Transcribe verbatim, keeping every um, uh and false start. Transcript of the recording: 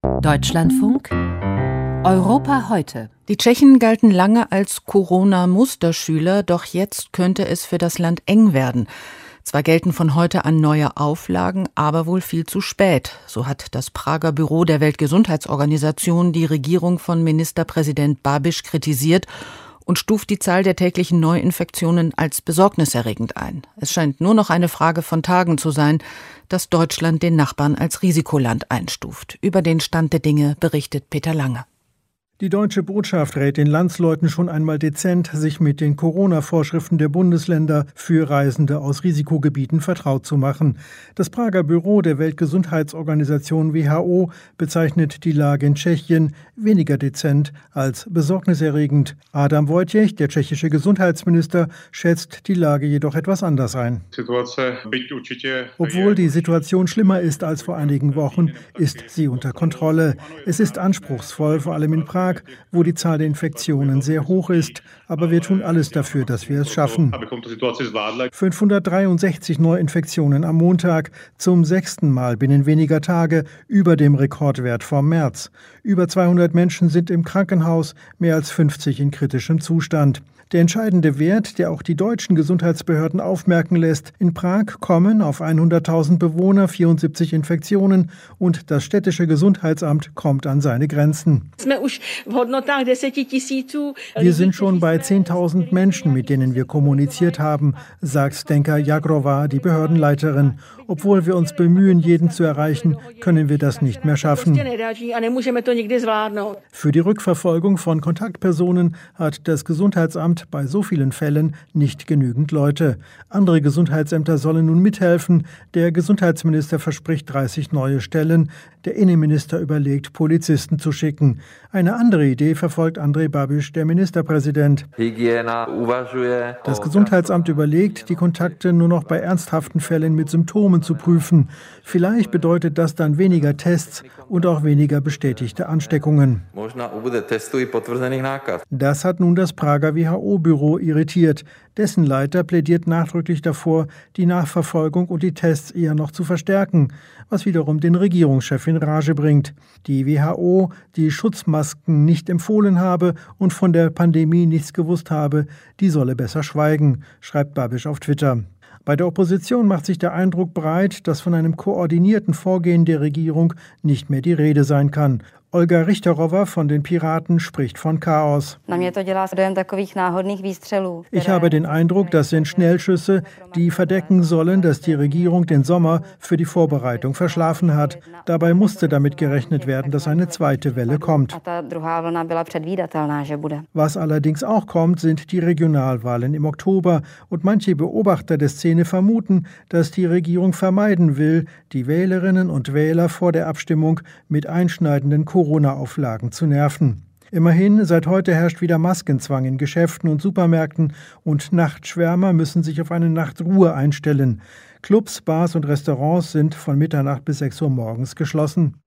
Deutschlandfunk Europa heute. Die Tschechen galten lange als Corona-Musterschüler, doch jetzt könnte es für das Land eng werden. Zwar gelten von heute an neue Auflagen, aber wohl viel zu spät. So hat das Prager Büro der Weltgesundheitsorganisation die Regierung von Ministerpräsident Babiš kritisiert und stuft die Zahl der täglichen Neuinfektionen als besorgniserregend ein. Es scheint nur noch eine Frage von Tagen zu sein, dass Deutschland den Nachbarn als Risikoland einstuft. Über den Stand der Dinge berichtet Peter Lange. Die deutsche Botschaft rät den Landsleuten schon einmal dezent, sich mit den Corona-Vorschriften der Bundesländer für Reisende aus Risikogebieten vertraut zu machen. Das Prager Büro der Weltgesundheitsorganisation W H O bezeichnet die Lage in Tschechien weniger dezent als besorgniserregend. Adam Vojtěch, der tschechische Gesundheitsminister, schätzt die Lage jedoch etwas anders ein. Obwohl die Situation schlimmer ist als vor einigen Wochen, ist sie unter Kontrolle. Es ist anspruchsvoll, vor allem in Prag, wo die Zahl der Infektionen sehr hoch ist. Aber wir tun alles dafür, dass wir es schaffen. fünfhundertdreiundsechzig Neuinfektionen am Montag, zum sechsten Mal binnen weniger Tage über dem Rekordwert vom März. Über zweihundert Menschen sind im Krankenhaus, mehr als fünfzig in kritischem Zustand. Der entscheidende Wert, der auch die deutschen Gesundheitsbehörden aufmerken lässt: in Prag kommen auf hunderttausend Bewohner vierundsiebzig Infektionen und das städtische Gesundheitsamt kommt an seine Grenzen. Wir sind schon bei zehntausend Menschen, mit denen wir kommuniziert haben, sagt Zdenka Jagrova, die Behördenleiterin. Obwohl wir uns bemühen, jeden zu erreichen, können wir das nicht mehr schaffen. Für die Rückverfolgung von Kontaktpersonen hat das Gesundheitsamt bei so vielen Fällen nicht genügend Leute. Andere Gesundheitsämter sollen nun mithelfen. Der Gesundheitsminister verspricht dreißig neue Stellen. Der Innenminister überlegt, Polizisten zu schicken. Eine andere Idee verfolgt Andrej Babiš, der Ministerpräsident. Das Gesundheitsamt überlegt, die Kontakte nur noch bei ernsthaften Fällen mit Symptomen zu prüfen. Vielleicht bedeutet das dann weniger Tests und auch weniger bestätigte Ansteckungen. Das hat nun das Prager W H O-Büro irritiert. Dessen Leiter plädiert nachdrücklich davor, die Nachverfolgung und die Tests eher noch zu verstärken, was wiederum den Regierungschef in Rage bringt. Die W H O, die Schutzmasken nicht empfohlen habe und von der Pandemie nichts gewusst habe, die solle besser schweigen, schreibt Babiš auf Twitter. Bei der Opposition macht sich der Eindruck breit, dass von einem koordinierten Vorgehen der Regierung nicht mehr die Rede sein kann. Olga Richterová von den Piraten spricht von Chaos. Ich habe den Eindruck, das sind Schnellschüsse, die verdecken sollen, dass die Regierung den Sommer für die Vorbereitung verschlafen hat. Dabei musste damit gerechnet werden, dass eine zweite Welle kommt. Was allerdings auch kommt, sind die Regionalwahlen im Oktober. Und manche Beobachter der Szene vermuten, dass die Regierung vermeiden will, die Wählerinnen und Wähler vor der Abstimmung mit einschneidenden Corona-Auflagen zu nerven. Immerhin, seit heute herrscht wieder Maskenzwang in Geschäften und Supermärkten und Nachtschwärmer müssen sich auf eine Nachtruhe einstellen. Clubs, Bars und Restaurants sind von Mitternacht bis sechs Uhr morgens geschlossen.